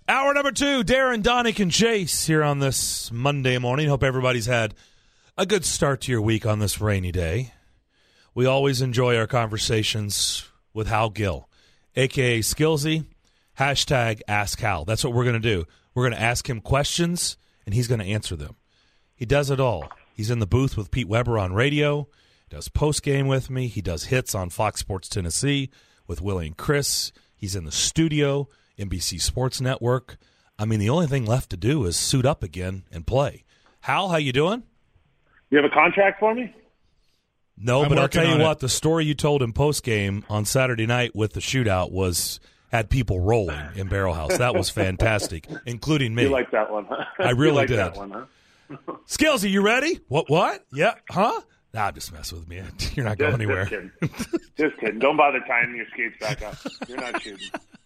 Hour number 2, Darren, Donick, and Chase here on this Monday morning. Hope everybody's had a good start to your week on this rainy day. We always enjoy our conversations with Hal Gill, a.k.a. Skillsy, #AskHal. That's what we're going to do. We're going to ask him questions, and he's going to answer them. He does it all. He's in the booth with Pete Weber on radio. He does post-game with me. He does hits on Fox Sports Tennessee with Willie and Chris. He's in the studio, NBC Sports Network. I mean, the only thing left to do is suit up again and play. Hal, how you doing? You have a contract for me? No, but I'll tell you what, the story you told in postgame on Saturday night with the shootout had people rolling in Barrel House. That was fantastic, including me. You like that one, huh? I really like did. That one, huh? Skillsy, you ready? What? Yeah, huh? Nah, just mess with me. You're not going anywhere. Just kidding. Don't bother tying your skates back up. You're not shooting.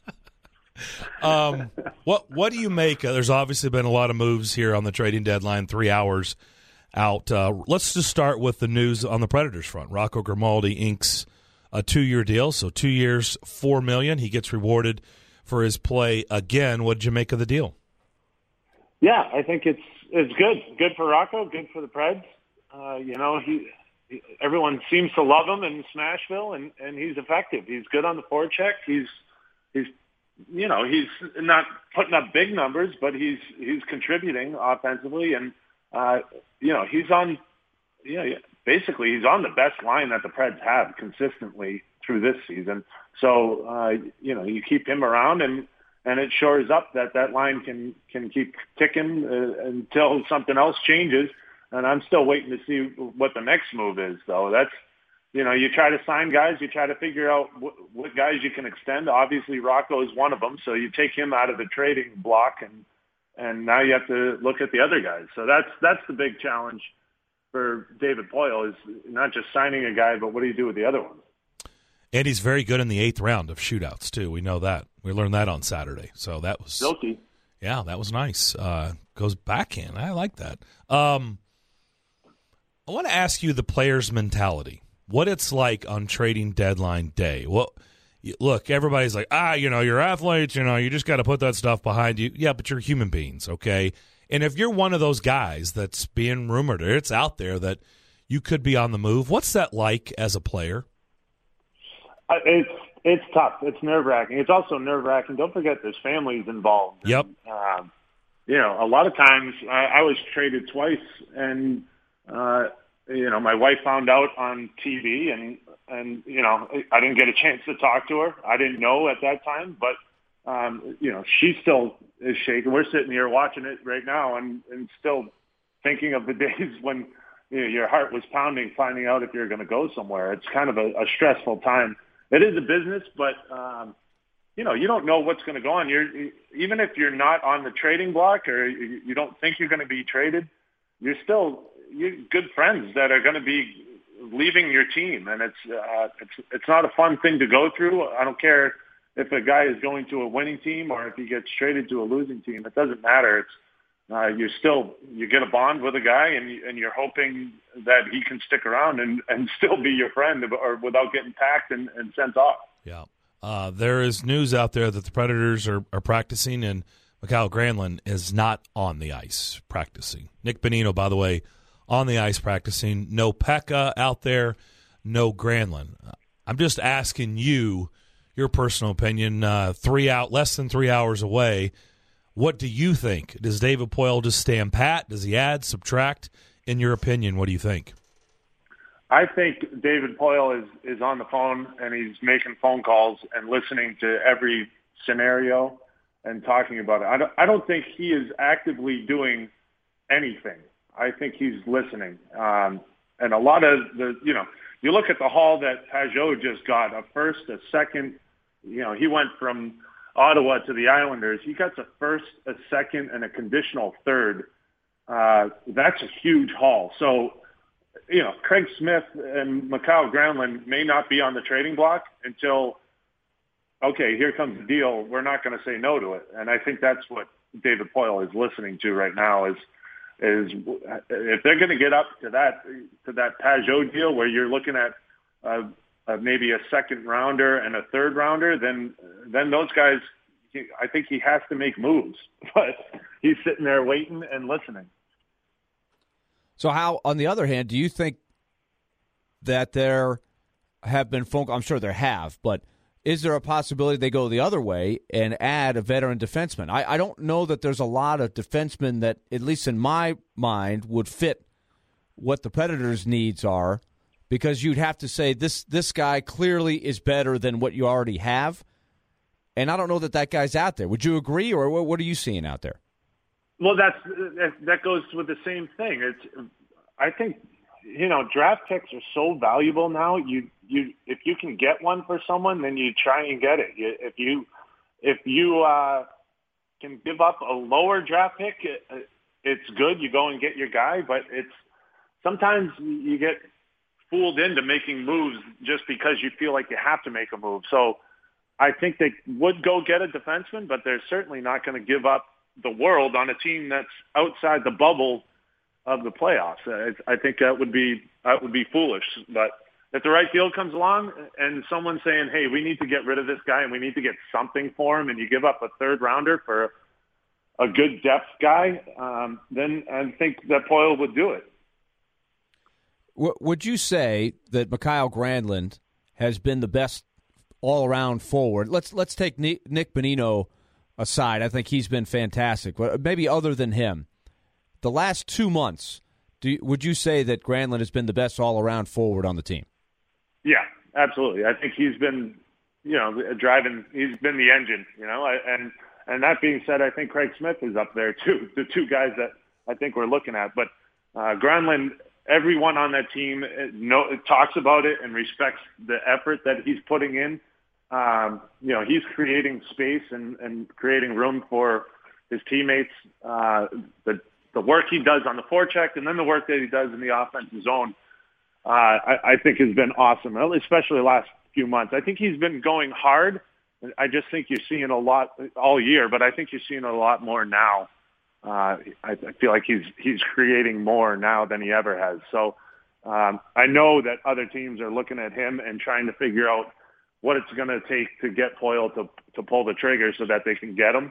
What do you make? There's obviously been a lot of moves here on the trading deadline, 3 hours out. Let's just start with the news on the Predators front. Rocco Grimaldi inks a 2-year deal, so 2 years, $4 million. He gets rewarded for his play again. What did you make of the deal? Yeah, I think it's good. Good for Rocco. Good for the Preds. Everyone seems to love him in Smashville, and he's effective. He's good on the forecheck. He's not putting up big numbers, but he's contributing offensively, and he's on the best line that the Preds have consistently through this season. So you keep him around, and it shores up that line can keep ticking until something else changes. And I'm still waiting to see what the next move is, though. That's, you try to sign guys, you try to figure out what guys you can extend. Obviously, Rocco is one of them, so you take him out of the trading block, and now you have to look at the other guys. So that's the big challenge for David Poile, is not just signing a guy, but what do you do with the other ones? And he's very good in the 8th round of shootouts, too. We know that. We learned that on Saturday. So that was silky. Yeah, that was nice. Goes backhand. I like that. I want to ask you the player's mentality, what it's like on trading deadline day. Well, look, everybody's like, you're athletes, you just got to put that stuff behind you. Yeah, but you're human beings, okay? And if you're one of those guys that's being rumored, or it's out there that you could be on the move, what's that like as a player? It's tough. It's nerve-wracking. It's also nerve-wracking. Don't forget there's families involved. Yep. And, a lot of times I was traded twice, and my wife found out on TV, and I didn't get a chance to talk to her. I didn't know at that time, but she still is shaking. We're sitting here watching it right now, and still thinking of the days when your heart was pounding, finding out if you're going to go somewhere. It's kind of a stressful time. It is a business, but you don't know what's going to go on. Even if you're not on the trading block, or you don't think you're going to be traded, you're good friends that are going to be leaving your team, and it's not a fun thing to go through. I don't care if a guy is going to a winning team or if he gets traded to a losing team. It doesn't matter. It's you get a bond with a guy, and you're hoping that he can stick around and still be your friend, or without getting packed and sent off. Yeah. There is news out there that the Predators are practicing, and Mikael Granlund is not on the ice practicing. Nick Bonino, by the way, on the ice practicing. No Pekka out there, no Granlund. I'm just asking you your personal opinion. Less than 3 hours away. What do you think? Does David Poile just stand pat? Does he add, subtract? In your opinion, what do you think? I think David Poile is on the phone, and he's making phone calls and listening to every scenario and talking about it. I don't think he is actively doing anything. I think he's listening. And a lot of you look at the haul that Pajot just got, a first, a second. He went from Ottawa to the Islanders. He got a first, a second, and a conditional third. That's a huge haul. So, Craig Smith and Mikael Granlund may not be on the trading block until, okay, here comes the deal. We're not going to say no to it. And I think that's what David Poile is listening to right now is if they're going to get up to that Pajot deal where you're looking at maybe a second rounder and a third rounder, then those guys, I think he has to make moves, but he's sitting there waiting and listening. So how, on the other hand, do you think that there have been phone calls? I'm sure there have, but is there a possibility they go the other way and add a veteran defenseman? I don't know that there's a lot of defensemen that, at least in my mind, would fit what the Predators' needs are, because you'd have to say this guy clearly is better than what you already have, and I don't know that guy's out there. Would you agree, or what are you seeing out there? Well, that goes with the same thing. I think, draft picks are so valuable now. If you can get one for someone, then you try and get it. If you can give up a lower draft pick, it's good. You go and get your guy, but sometimes you get fooled into making moves just because you feel like you have to make a move. So I think they would go get a defenseman, but they're certainly not going to give up the world on a team that's outside the bubble of the playoffs. I think that would be foolish. But if the right deal comes along and someone's saying, hey, we need to get rid of this guy and we need to get something for him, and you give up a third rounder for a good depth guy, then I think that Poile would do it. Would you say that Mikael Granlund has been the best all-around forward? Let's take Nick Bonino aside. I think he's been fantastic. But maybe other than him, the last 2 months, would you say that Granlund has been the best all-around forward on the team? Yeah, absolutely. I think he's been, driving. He's been the engine, And that being said, I think Craig Smith is up there too. The two guys that I think we're looking at. But Granlund, everyone on that team talks about it and respects the effort that he's putting in. He's creating space and creating room for his teammates. The work he does on the forecheck and then the work that he does in the offensive zone, I think has been awesome, especially the last few months. I think he's been going hard. I just think you're seeing a lot all year, but I think you're seeing a lot more now. I feel like he's creating more now than he ever has. So I know that other teams are looking at him and trying to figure out what it's going to take to get Poile to pull the trigger so that they can get him.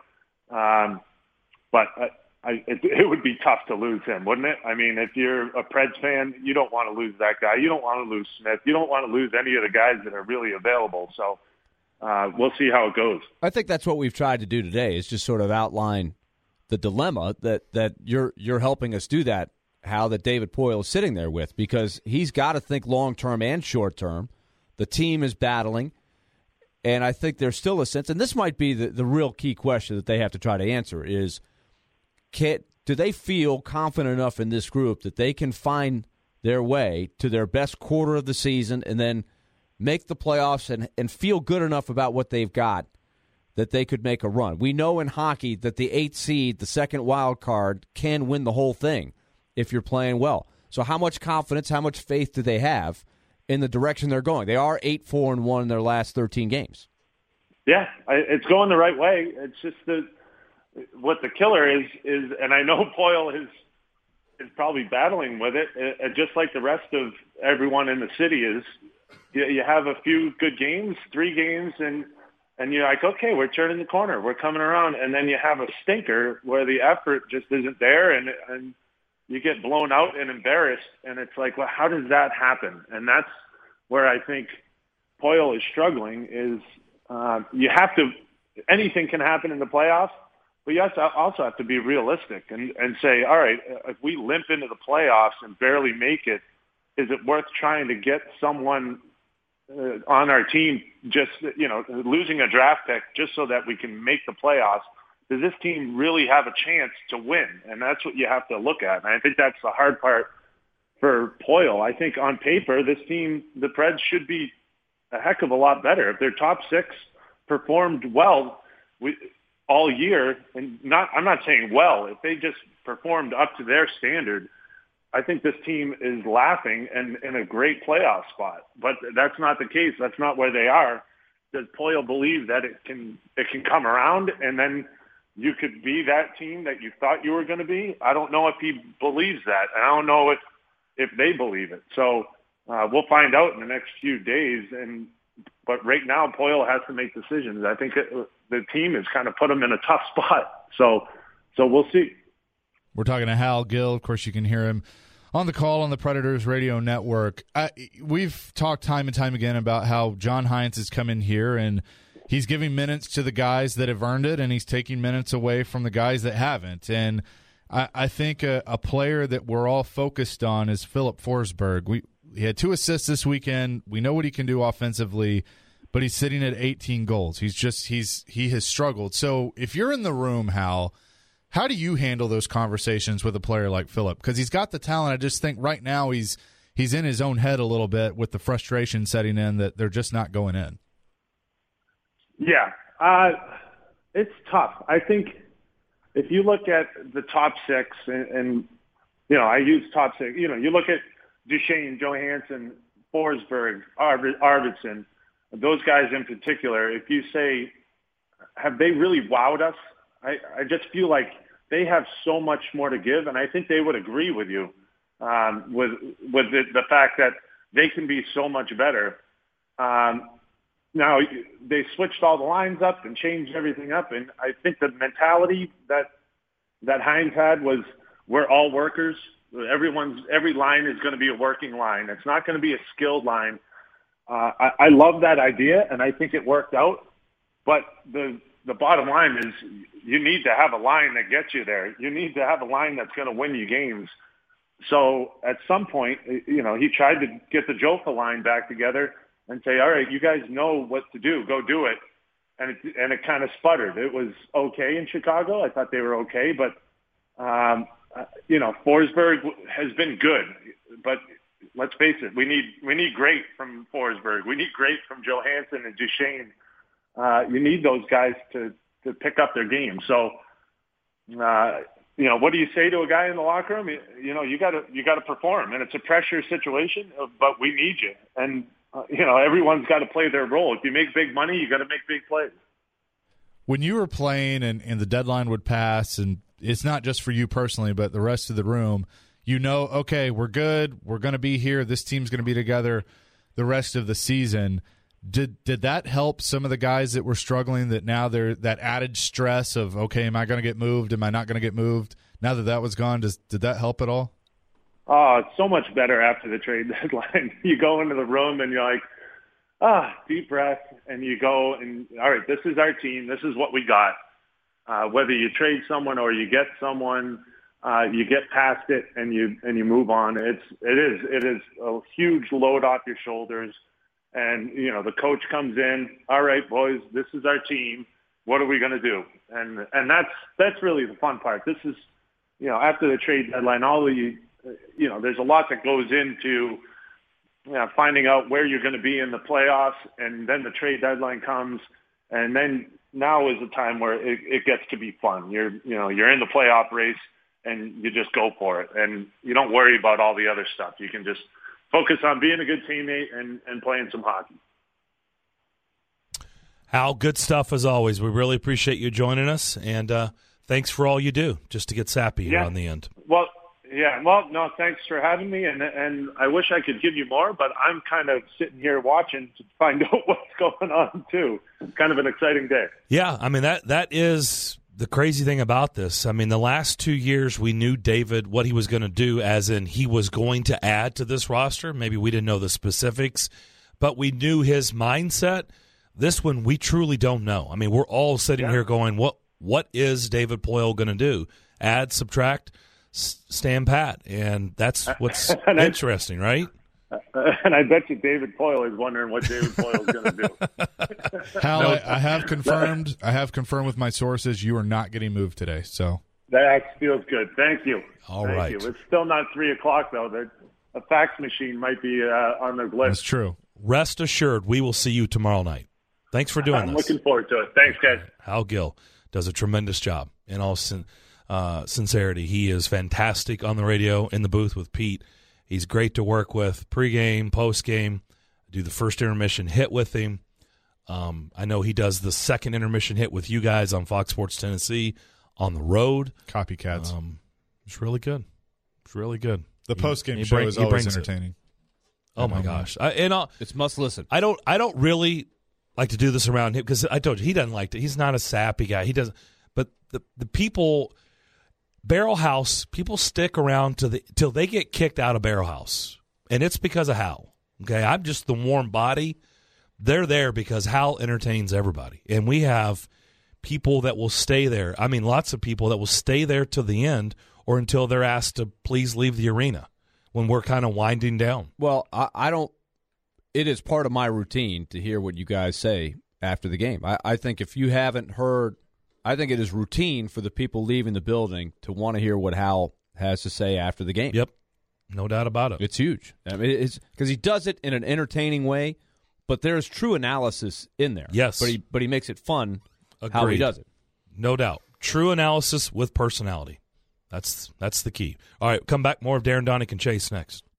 But it would be tough to lose him, wouldn't it? I mean, if you're a Preds fan, you don't want to lose that guy. You don't want to lose Smith. You don't want to lose any of the guys that are really available. So we'll see how it goes. I think that's what we've tried to do today, is just sort of outline the dilemma that you're helping us do that, Hal, that David Poile is sitting there with, because he's got to think long-term and short-term. The team is battling, and I think there's still a sense, and this might be the real key question that they have to try to answer, is do they feel confident enough in this group that they can find their way to their best quarter of the season and then make the playoffs and feel good enough about what they've got that they could make a run? We know in hockey that the 8th seed, the second wild card, can win the whole thing if you're playing well. So how much confidence, how much faith do they have in the direction they're going? They are 8-4-1 in their last 13 games. Yeah, it's going the right way. It's just what the killer is, and I know Poile is probably battling with it, just like the rest of everyone in the city is. You have a few good games, 3 games, and you're like, okay, we're turning the corner, we're coming around, and then you have a stinker where the effort just isn't there, and you get blown out and embarrassed, and it's like, well, how does that happen? And that's where I think Poile is struggling. Is you have to, anything can happen in the playoffs, but you also have to be realistic and say, all right, if we limp into the playoffs and barely make it, is it worth trying to get someone on our team, just, losing a draft pick just so that we can make the playoffs? Does this team really have a chance to win? And that's what you have to look at. And I think that's the hard part for Poile. I think on paper, this team, the Preds, should be a heck of a lot better. If their top 6 performed well all year, and I'm not saying well, if they just performed up to their standard, I think this team is laughing and in a great playoff spot. But that's not the case. That's not where they are. Does Poile believe that it can come around and then you could be that team that you thought you were going to be? I don't know if he believes that. And I don't know if they believe it. So we'll find out in the next few days. But right now, Poile has to make decisions. I think the team has kind of put them in a tough spot. So we'll see. We're talking to Hal Gill. Of course, you can hear him on the call on the Predators Radio Network. We've talked time and time again about how John Hynes has come in here and he's giving minutes to the guys that have earned it, and he's taking minutes away from the guys that haven't. And I think a player that we're all focused on is Filip Forsberg. He had 2 assists this weekend. We know what he can do offensively, but he's sitting at 18 goals. He has struggled. So if you're in the room, Hal, how do you handle those conversations with a player like Filip? Because he's got the talent. I just think right now he's in his own head a little bit with the frustration setting in that they're just not going in. Yeah, it's tough. I think if you look at the top 6, and I use top 6. You look at Duchesne, Johansson, Forsberg, Arvidsson, those guys in particular. If you say, have they really wowed us? I just feel like they have so much more to give, and I think they would agree with you with the fact that they can be so much better. Now, they switched all the lines up and changed everything up, and I think the mentality that Hynes had was we're all workers. Every line is going to be a working line. It's not going to be a skilled line. I love that idea, and I think it worked out, but the bottom line is you need to have a line that gets you there. You need to have a line that's going to win you games. So at some point, he tried to get the Jofa line back together and say, all right, you guys know what to do. Go do it. And it kind of sputtered. It was okay in Chicago. I thought they were okay. But, Forsberg has been good. But let's face it, we need great from Forsberg. We need great from Johansson and Duchesne. You need those guys to pick up their game. So, what do you say to a guy in the locker room? You got to perform, and it's a pressure situation. But we need you, and everyone's got to play their role. If you make big money, you got to make big plays. When you were playing, and the deadline would pass, and it's not just for you personally, but the rest of the room, okay, we're good. We're going to be here. This team's going to be together the rest of the season. Did that help some of the guys that were struggling, that now they're that added stress of, okay, am I going to get moved? Am I not going to get moved? Now that was gone, did that help at all? Oh, it's so much better after the trade deadline. You go into the room and you're like, deep breath, and you go and, all right, this is our team. This is what we got. Whether you trade someone or you get someone, you get past it and you move on. It is a huge load off your shoulders. And, the coach comes in, all right, boys, this is our team. What are we going to do? And that's really the fun part. This is, after the trade deadline, there's a lot that goes into finding out where you're going to be in the playoffs, and then the trade deadline comes, and then now is the time where it gets to be fun. You're in the playoff race, and you just go for it, and you don't worry about all the other stuff. You can just focus on being a good teammate and playing some hockey. Hal, good stuff as always. We really appreciate you joining us, and thanks for all you do just to get sappy here on the end. Well, no, thanks for having me, and I wish I could give you more, but I'm kind of sitting here watching to find out what's going on, too. It's kind of an exciting day. Yeah, I mean, that is the crazy thing about this. I mean, the last 2 years we knew David, what he was going to do, as in he was going to add to this roster. Maybe we didn't know the specifics, but we knew his mindset. This one, we truly don't know. I mean, we're all sitting here going, what is David Poile going to do? Add, subtract, stand pat, and that's what's interesting, right? And I bet you David Poile is wondering what David Poile is going to do. Hal, I have confirmed. I have confirmed with my sources you are not getting moved today. So that feels good. Thank you. All right. Thank you. It's still not 3:00 though. A fax machine might be on the list. That's true. Rest assured, we will see you tomorrow night. Thanks for doing this. I'm looking forward to it. Thanks, guys. Hal Gill does a tremendous job. In all sincerity, he is fantastic on the radio, in the booth with Pete. He's great to work with pregame, postgame. Do the first intermission hit with him. I know he does the second intermission hit with you guys on Fox Sports Tennessee on the road. Copycats. It's really good. It's really good. The postgame show is always entertaining. Oh my gosh! It's must listen. I don't really like to do this around him because I told you he doesn't like it. He's not a sappy guy. He doesn't. But the people, Barrel House, people stick around till they get kicked out of Barrel House, and it's because of Hal. Okay, I'm just the warm body. They're there because Hal entertains everybody, and we have people that will stay there. I mean, lots of people that will stay there to the end or until they're asked to please leave the arena when we're kind of winding down. Well, I don't. It is part of my routine to hear what you guys say after the game. I think if you haven't heard, I think it is routine for the people leaving the building to want to hear what Hal has to say after the game. Yep, no doubt about it. It's huge. I mean, it's because he does it in an entertaining way, but there's true analysis in there. Yes, but he makes it fun. Agreed. How he does it. No doubt. True analysis with personality. That's the key. All right, come back. More of Darren, Donick, and Chase next.